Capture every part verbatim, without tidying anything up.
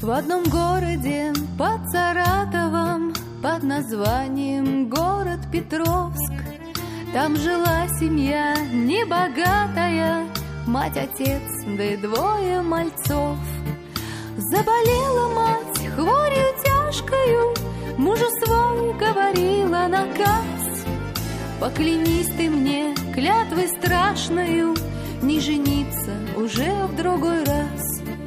В одном городе под Саратовом, под названием город Петровск, там жила семья небогатая, мать, отец, да и двое мальцов. Заболела мать хворью тяжкою, мужу свой говорила наказ: поклянись ты мне клятвой страшною не жениться уже в другой раз.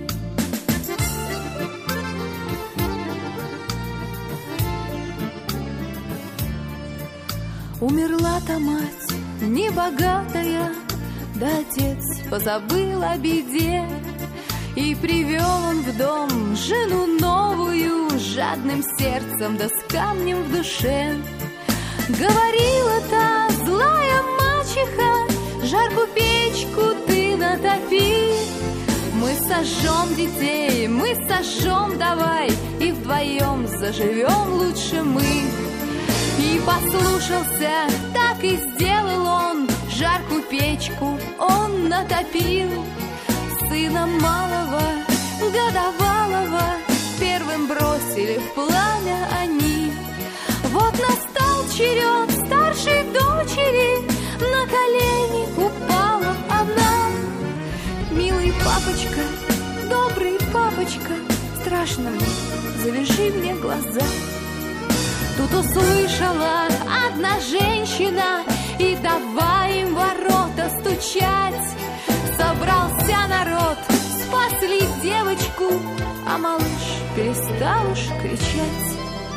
Умерла-то мать небогатая, да отец позабыл о беде, и привел он в дом жену новую, жадным сердцем да с камнем в душе. Говорила та злая мачеха: жаркую печку ты натопи, мы сожжем детей, мы сожжем давай, и вдвоем заживем лучше мы. И послушался, так и сделал он, жаркую печку он натопил. Сына малого, годовалого, первым бросили в пламя они. Вот настал черед старшей дочери, на колени упала она. Милый папочка, добрый папочка, страшно мне, завяжи мне глаза. Тут услышала одна женщина, и давай им ворота стучать. Собрался народ, спасли девочку, а малыш перестал уж кричать.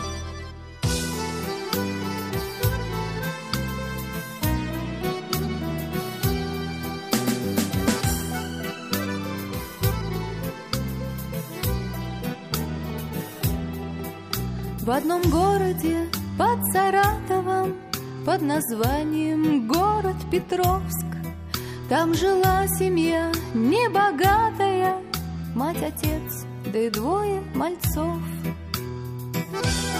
В одном городе под Саратовом, под названием город Петровск, там жила семья небогатая, мать, отец, да и двое мальцов.